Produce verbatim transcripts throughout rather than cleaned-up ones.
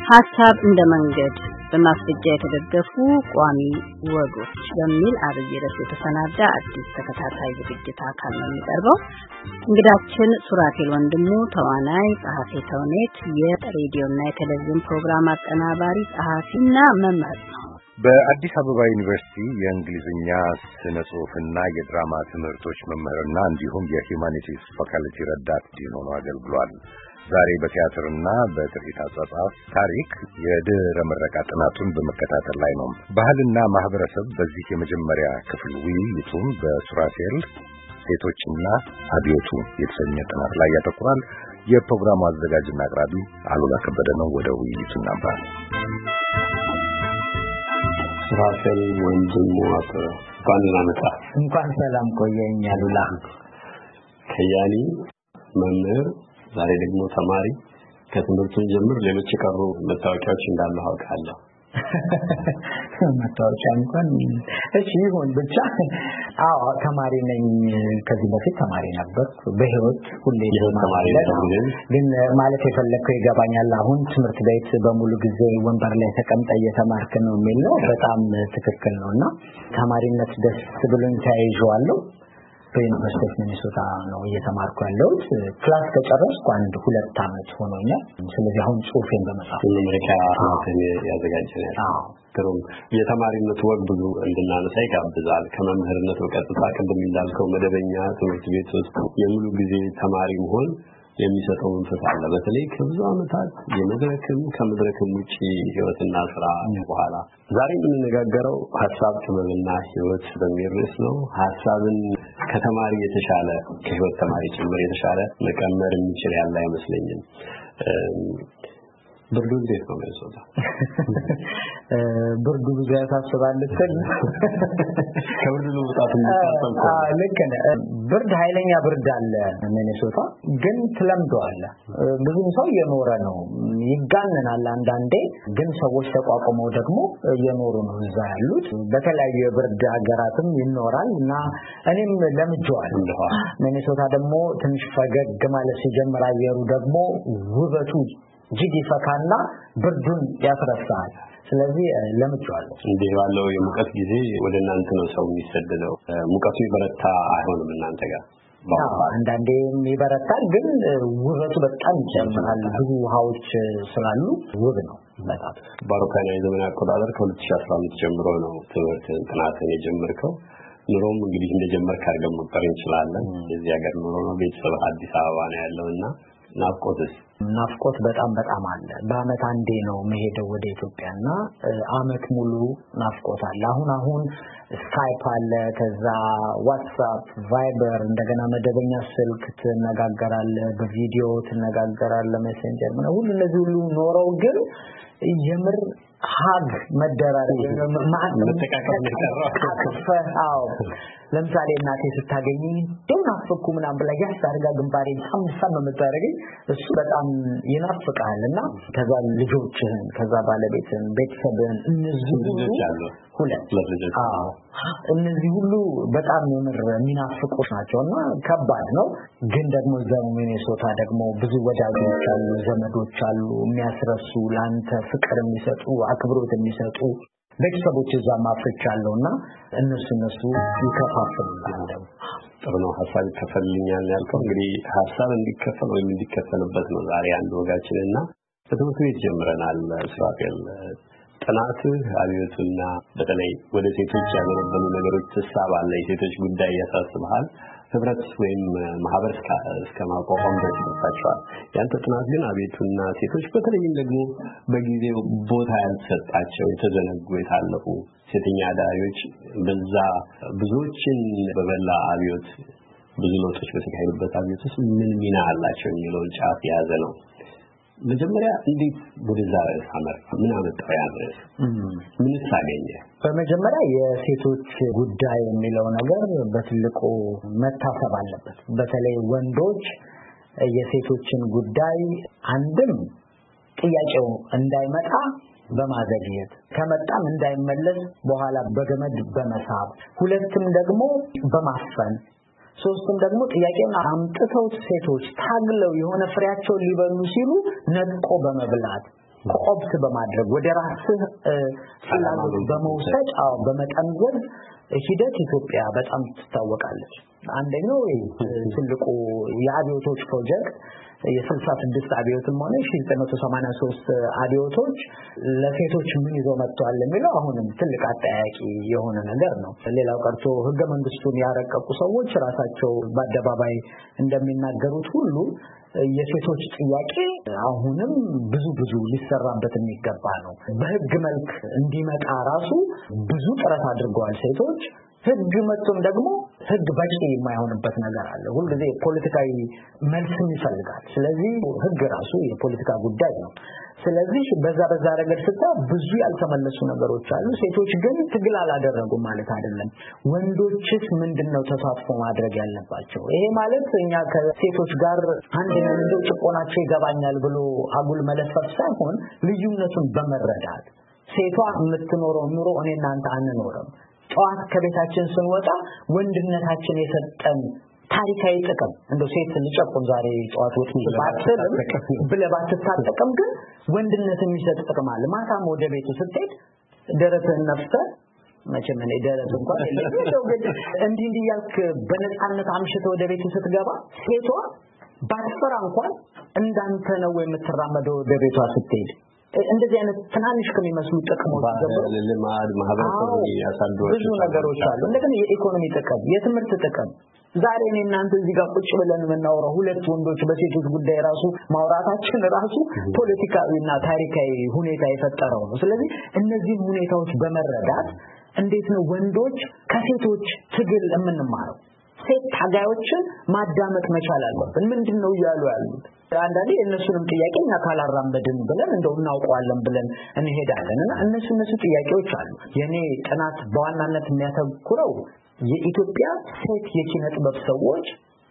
ሐሳብ እንደ መንገድ በማስረጃ የተደገፉ ቋሚ ወጎች በሚል አብይ ርዕስ የተሰናዳ አዲስ ተከታታይ ዝግጅት አካል ነው የሚቀርበው። እንግዳችን ሱራፌል ወንድሙ ተዋናይ፣ ጸሐፊ ተውኔት፣ የሬዲዮና የቴሌቪዥን ፕሮግራም አቀናባሪ፣ ጸሐፊና መምህር ነው። በአዲስ አበባ ዩኒቨርሲቲ የእንግሊዝኛ ስነ ጽሑፍና የድራማ ትምህርቶች መምህርና እንዲሁም የሂዩማኒቲስ ፋካልቲ ረዳት ዲን ሆኖ አገልግሏል። ዛሬ በቲያትርና በትርኢት አጻጻፍ ታሪክ የድህረ ምረቃ ጥናቱን በመከታተል ላይ ነው። ባህልና ማህበረሰብ በዚህ የመጀመሪያ ክፍል ውይይቱን በሱራፌል ሴቶችና አብዮቱ የተሰኘ ጥናት ላይ ያተኩራል። የፕሮግራሙ አዘጋጅና አቅራቢ አሉላ ከበደ ነው። ወደ ውይይቱ እናምራ። ሱራፌል ወንድሙ አቶ ባንና መጣ እንኳን ሰላም ቆየኝ አሉላ። ከያኒ መምህር ዛሬ ደግሞ ተማሪ ከትምህርቱን ጀምር ሌሎች የቀሩ መታወቂያዎች እንዳሉ አውቃለሁ። መታወቂያ እንኳን እሺ ይሁን ብቻ አዎ ተማሪ ነኝ። ከዚህ በፊት ተማሪ ነበር። በህይወት ሁሌ ተማሪ ነኝ። ግን ማለት የፈለከው ይገባኛል። አሁን ትምህርት ቤት በሙሉ ጊዜ ወንበር ላይ ተቀምጠ እየተማርክ ነው የሚለው በጣም ትክክል ነውና ተማሪነት ደስ ብሎኝ ተያይዤዋለሁ። በዩኒቨርሲቲ ኦፍ ሚኒሶታ ነው እየተማርኩ ያለሁት። ክላስ ከጨረስኩ አንድ ሁለት አመት ሆኖኛል። ስለዚህ አሁን ጽሁፌን በመጻፍ ለምረቃ አሁን ያዘጋጀናል። አዎ ጥሩም የተማሪነት ወግ ብዙ እንድናነሳ ይጋብዛል። ከመምህርነት በቀጥታ ቅድም እንዳልከው መደበኛ ትምህርት ቤት ውስጥ የሙሉ ጊዜ ተማሪ መሆን የሚሰጠው መንፈስ አለ። በተለይ ከብዙ አመታት የመድረክም ከመድረክም ውጪ ህይወትና ስራ በኋላ ዛሬ የምንነጋገረው ሐሳብ ጥበብና ህይወት በሚል ርዕስ ነው። ሐሳብን ከተማሪ የተሻለ ከህይወት ተማሪ ጭምር የተሻለ መቀመር የሚችል ያለ አይመስለኝም። ብርዱ እንዴት ነው የሚሰጣ? ብርዱ ብዙ ያሳስባል ስል ከብርዱ ነው ወጣት የሚታጠቁ። አዎ ልክ ነህ። ብርድ ኃይለኛ ብርድ አለ ሚኒሶታ፣ ግን ትለምደዋል። ብዙ ሰው እየኖረ ነው። ይጋነናል አንዳንዴ፣ ግን ሰዎች ተቋቁመው ደግሞ እየኖሩ ነው እዛ ያሉት። በተለያዩ የብርድ ሀገራትም ይኖራል እና እኔም ለምጄዋለሁ። ሚኒሶታ ደግሞ ትንሽ ፈገግ ማለት ሲጀምር አየሩ ደግሞ ውበቱ ጅግ ይፈካና ብርዱን ያስረሳል። ስለዚህ ለምጄዋለሁ። እንዲህ ባለው የሙቀት ጊዜ ወደ እናንተ ነው ሰው የሚሰደደው። ሙቀቱ ይበረታ አይሆንም እናንተ ጋር? አንዳንዴ ይበረታል፣ ግን ውበቱ በጣም ይጨምራል። ብዙ ውሃዎች ስላሉ ውብ ነው በጣም። በአውሮፓውያን የዘመን አቆጣጠር ከሁለት ሺህ አስራ አምስት ጀምሮ ነው ትምህርት ጥናትን የጀመርከው። ኑሮም እንግዲህ እንደጀመርክ አድርገን መቁጠር እንችላለን። የዚህ ሀገር ኑሮ ነው። ቤተሰብ አዲስ አበባ ነው ያለውና ናፍቆትስ? ናፍቆት በጣም በጣም አለ። በአመት አንዴ ነው መሄደው ወደ ኢትዮጵያና አመት ሙሉ ናፍቆት አለ። አሁን አሁን ስካይፕ አለ፣ ከዛ ዋትስአፕ፣ ቫይበር፣ እንደገና መደበኛ ስልክ ትነጋገራለህ፣ በቪዲዮ ትነጋገራለህ፣ ሜሴንጀር ምን ሁሉ እነዚህ ሁሉ ኖረው ግን የምር ሀግ መደራረግ መተቃቀፍ አዎ ለምሳሌ እናቴ ስታገኝ ደናፍኩ ምናምን ብላ ያሳርጋ ግንባሬን ሳምሳም የምታረገኝ እሱ በጣም ይናፍቃልና ከዛ ልጆችን ከዛ ባለቤትን ቤተሰብን እነዚህ ልጆች አሉ ሁለት ልጆች አዎ እነዚህ ሁሉ በጣም የምር የሚናፍቁት ናቸውና ከባድ ነው። ግን ደግሞ እዛው ሚኒሶታ ደግሞ ብዙ ወዳጆች አሉ፣ ዘመዶች አሉ፣ የሚያስረሱ ላንተ ፍቅር የሚሰጡ አክብሮት የሚሰጡ ቤተሰቦች እዛ ማፍቻለውና እነሱ እነሱ ይከፋፍሉኛል። ጥሩ ነው። ሐሳብ ይከፈልኛል ያልከው እንግዲህ ሐሳብ እንዲከፈል ወይም እንዲከፈልበት ነው ዛሬ አንድ ወጋችንና በትምህርት ቤት ጀምረናል። ሱራፌል ጥናት አብዮቱና በተለይ ወደ ሴቶች ያገለገሉ ነገሮች ተሳባለ የሴቶች ጉዳይ ያሳስባል። ህብረት ወይም ማህበር እስከ ማቋቋም ድረስ ይደርሳቸዋል። ያንተ ጥናት ግን አብዮቱና ሴቶች በተለይም ደግሞ በጊዜው ቦታ ያልተሰጣቸው የተዘነጉ የታለፉ ሴተኛ አዳሪዎች በዛ ብዙዎችን በበላ አብዮት ብዙ ለውጦች በተካሄዱበት አብዮት ውስጥ ምን ሚና አላቸው የሚለውን ጫፍ የያዘ ነው። መጀመሪያ እንዴት ወደዛ ርዕስ አመራ? ምን አመጣው ያ ርዕስ? ምን ታገኘ? በመጀመሪያ የሴቶች ጉዳይ የሚለው ነገር በትልቁ መታሰብ አለበት። በተለይ ወንዶች የሴቶችን ጉዳይ አንድም ጥያቄው እንዳይመጣ በማዘግየት ከመጣም እንዳይመለስ በኋላ በገመድ በመሳብ ሁለቱም ደግሞ በማፈን ሶስቱም ደግሞ ጥያቄውን አምጥተው ሴቶች ታግለው የሆነ ፍሬያቸው ሊበሉ ሲሉ ነጥቆ በመብላት ኮኦፕት በማድረግ ወደ ራስህ ፍላጎት በመውሰድ አው በመጠንዘዝ ሂደት ኢትዮጵያ በጣም ትታወቃለች። አንደኛው ትልቁ የአብዮቶች ፕሮጀክት የስልሳ ስድስት አብዮትም ሆነ ሺህ ዘጠኝ መቶ ሰማንያ ሶስት አብዮቶች ለሴቶች ምን ይዞ መጥቷል የሚለው አሁንም ትልቅ አጠያቂ የሆነ ነገር ነው። ሌላው ቀርቶ ህገ መንግስቱን ያረቀቁ ሰዎች ራሳቸው በአደባባይ እንደሚናገሩት ሁሉ የሴቶች ጥያቄ አሁንም ብዙ ብዙ ሊሰራበት የሚገባ ነው። በህግ መልክ እንዲመጣ ራሱ ብዙ ጥረት አድርገዋል ሴቶች። ህግ መጥቶም ደግሞ ህግ በቂ የማይሆንበት ነገር አለ። ሁልጊዜ ፖለቲካዊ መልስም ይፈልጋል። ስለዚህ ህግ ራሱ የፖለቲካ ጉዳይ ነው። ስለዚህ በዛ በዛ ረገድ ስታ ብዙ ያልተመለሱ ነገሮች አሉ። ሴቶች ግን ትግል አላደረጉም ማለት አይደለም። ወንዶችስ ምንድነው ተሳትፎ ማድረግ ያለባቸው? ይሄ ማለት እኛ ከሴቶች ጋር አንድ ነው ጭቆናቸው ይገባኛል ብሎ አጉል መለፈፍ ሳይሆን ልዩነቱን በመረዳት ሴቷ የምትኖረው ኑሮ እኔና አንተ አንኖርም። ጧት ከቤታችን ስንወጣ ወንድነታችን የሰጠን ታሪካዊ ጥቅም እንደው ሴት ልጨቁን ዛሬ ጧት ወጥ ይባላል ብለባት ተጣጣቀም ግን ወንድነት የሚሰጥ ጥቅም አለ። ማታም ወደ ቤቱ ስትሄድ ደረትህን ነፍተህ መቼም እኔ ደረት እንኳን የለኝም ግን እንዲህ እንዲህ ያልክ በነፃነት አምሽተህ ወደ ቤቱ ስትገባ ሴቷ ባትፈራ እንኳን እንዳንተ ነው የምትራመደው ወደ ቤቷ ስትሄድ። እንደዚህ አይነት ትናንሽ ከሚመስሉ ጥቅሞች ጀምሮ ለልማድ ማህበረሰቡ ያሳደሩ ብዙ ነገሮች አሉ። እንደገና የኢኮኖሚ ጥቅም፣ የትምህርት ጥቅም ዛሬ እኔ እናንተ እዚህ ጋር ቁጭ ብለን የምናወራው ሁለት ወንዶች በሴቶች ጉዳይ ራሱ ማውራታችን ራሱ ፖለቲካዊና ታሪካዊ ሁኔታ የፈጠረው ነው። ስለዚህ እነዚህ ሁኔታዎች በመረዳት እንዴት ነው ወንዶች ከሴቶች ትግል የምንማረው? ሴት ታጋዮችን ማዳመጥ መቻል አለብን። ምንድነው ያሉ ያሉት? አንዳንዴ እነሱንም ጥያቄ እና ካላራመድን ብለን እንደው እናውቀዋለን ብለን እንሄዳለን እና እነሱ እነሱ ጥያቄዎች አሉ። የኔ ጥናት በዋናነት የሚያተኩረው የኢትዮጵያ ሴት የኪነ ጥበብ ሰዎች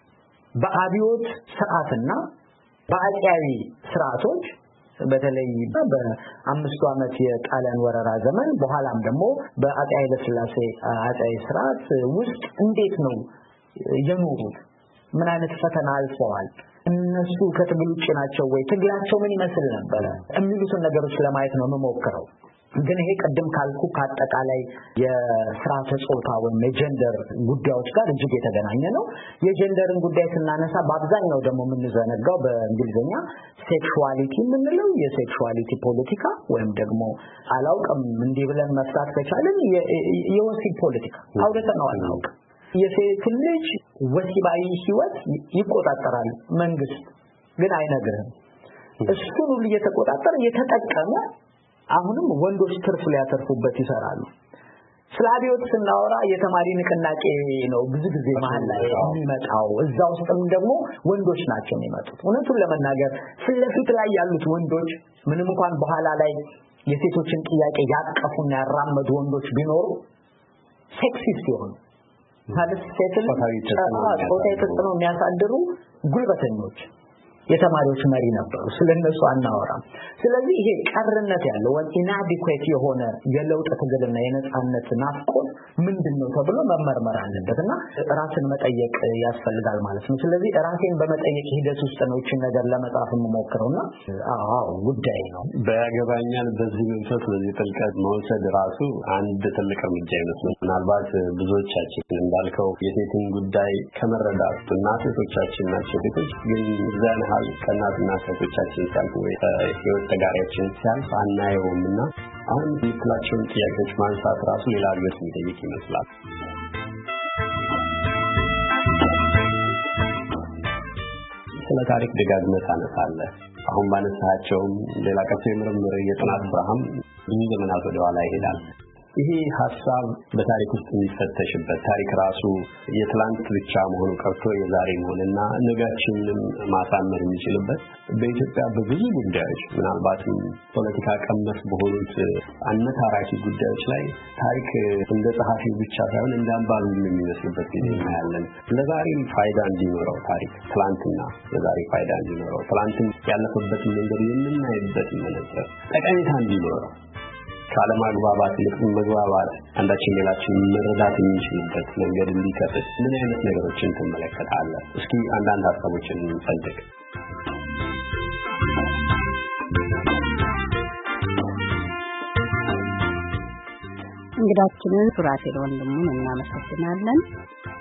በአብዮት ስርዓትና በአፄያዊ ስርዓቶች በተለይ በአምስቱ ዓመት የጣሊያን ወረራ ዘመን በኋላም ደግሞ በአፄ ኃይለ ሥላሴ አፄያዊ ስርዓት ውስጥ እንዴት ነው የኖሩት? ምን አይነት ፈተና አልፈዋል? እነሱ ከትግል ውጭ ናቸው ወይ? ትግላቸው ምን ይመስል ነበር? የሚሉትን ነገሮች ለማየት ነው የምሞክረው። ግን ይሄ ቀደም ካልኩ ከአጠቃላይ የስርዓተ ጾታ ወይም የጀንደር ጉዳዮች ጋር እጅግ የተገናኘ ነው። የጀንደርን ጉዳይ ስናነሳ በአብዛኛው ደግሞ የምንዘነጋው በእንግሊዝኛ ሴክሹዋሊቲ የምንለው የሴክሹዋሊቲ ፖለቲካ ወይም ደግሞ አላውቅም እንዲህ ብለን መፍታት ከቻለን የወሲብ ፖለቲካ አውርተነው አናውቅም። የሴት ልጅ ወሲባዊ ህይወት ይቆጣጠራል መንግስት፣ ግን አይነግርህም። እሱን ሁሉ እየተቆጣጠረ እየተጠቀመ አሁንም ወንዶች ትርፍ ሊያተርፉበት ይሰራሉ። ስለ አብዮት ስናወራ የተማሪ ንቅናቄ ነው ብዙ ጊዜ መሀል ላይ የሚመጣው። እዛ ውስጥም ደግሞ ወንዶች ናቸው የሚመጡት። እውነቱን ለመናገር ስለፊት ላይ ያሉት ወንዶች ምንም እንኳን በኋላ ላይ የሴቶችን ጥያቄ ያቀፉና ያራመዱ ወንዶች ቢኖሩ ሴክሲስት ይሆኑ ማለት ሴትን ጾታዊ ተጽዕኖ የሚያሳድሩ ጉልበተኞች የተማሪዎች መሪ ነበሩ። ስለነሱ አናወራም። ስለዚህ ይሄ ቀርነት ያለው ወይ ኢናዲኩዌት የሆነ የለውጥ ትግልና የነጻነት ናፍቆት ምንድነው ተብሎ መመርመር አለበትና ራስን መጠየቅ ያስፈልጋል ማለት ነው። ስለዚህ ራሴን በመጠየቅ ሂደት ውስጥ ነው እቺ ነገር ለመጻፍ የምሞክረውና አዎ ጉዳይ ነው በያገባኛል። በዚህ መንፈስ በዚህ ጥልቀት መውሰድ ራሱ አንድ ትልቅ እርምጃ ይመስላል። ምናልባት ብዙዎቻችን እንዳልከው የሴትን ጉዳይ ከመረዳት እናቶቻችን ናቸው ቤቶች ግን ዘን ሀል ከናትና ሴቶቻችን ሲያልፉ ወይ ህይወት ተጋሪያችን ሲያልፍ አናየውምና አሁን የምትላቸውን ጥያቄዎች ማንሳት ራሱ ሌላ አገር የሚጠይቅ ይመስላል። ስለ ታሪክ ደጋግመህ ታነሳለህ። አሁን ባነሳቸውም ሌላ ቀጥታ የምርምር የጥናት ስራም ብዙ ዘመናት ወደ ኋላ ይሄዳል። ይሄ ሐሳብ በታሪክ ውስጥ የሚፈተሽበት ታሪክ ራሱ የትላንት ብቻ መሆኑ ቀርቶ የዛሬ መሆንና ነገያችንን ማሳመር የሚችልበት በኢትዮጵያ በብዙ ጉዳዮች ምናልባትም ፖለቲካ ቀመስ በሆኑት አነታራኪ ጉዳዮች ላይ ታሪክ እንደ ጸሐፊ ብቻ ሳይሆን እንደ አንባቢ የሚመስልበት ጊዜ እናያለን። ለዛሬ ፋይዳ እንዲኖረው ታሪክ ትላንትና ለዛሬ ፋይዳ እንዲኖረው ትላንትን ያለፈበት መንገድ የምናይበት መነጽር ጠቀሜታ እንዲኖረው ካለማግባባት ይልቅ መግባባት አንዳችን ሌላችን መረዳት የሚችልበት መንገድ እንዲከፍት ምን አይነት ነገሮችን ትመለከታለህ? እስኪ አንዳንድ ሀሳቦችን እንፈልግ። እንግዳችንን ሱራፌል ወንድሙን እናመሰግናለን።